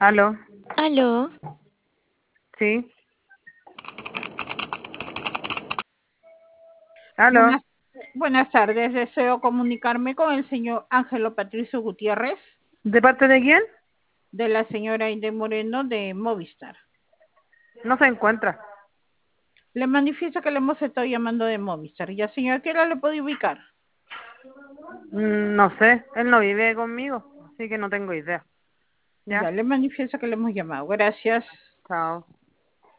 Aló, Aló, sí, aló. Buenas, buenas tardes, deseo comunicarme con el señor Ángelo Patricio Gutiérrez, ¿De parte de quién? de la señora Aide Moreno de Movistar. No se encuentra. Le manifiesto que le hemos estado llamando de Movistar. Ya, señor, ¿qué hora le puedo ubicar? No sé, él no vive conmigo, así que no tengo idea. Ya, ¿Ya? le manifiesto que le hemos llamado. Gracias. Chao.